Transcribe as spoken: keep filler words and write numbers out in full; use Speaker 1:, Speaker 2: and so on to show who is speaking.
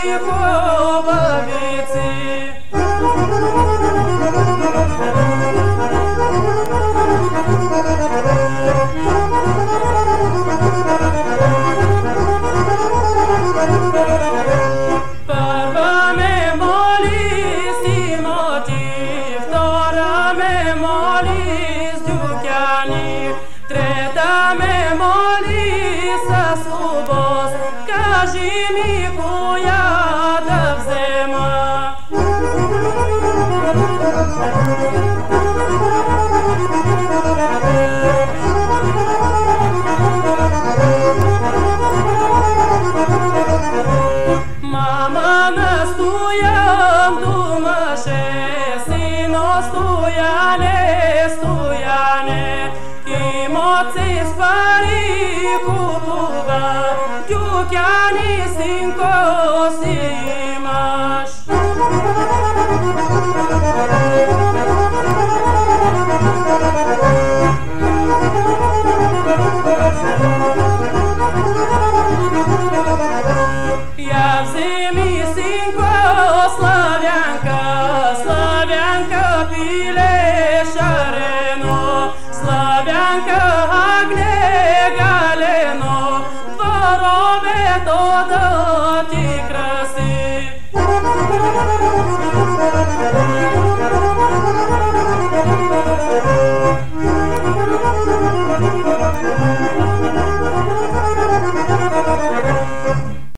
Speaker 1: Михововиці. Първа ме моли с Тимоти, втора ме моли с Дюкяни, трета ме моли с Лубос. Кажи ми коя да взема. Мама настоям думаше, сино Стояне, Стояне, Тимоци с пари купува, Дюкяни синко си имаш. Я вземи, синко, Славянка, Славянка пиле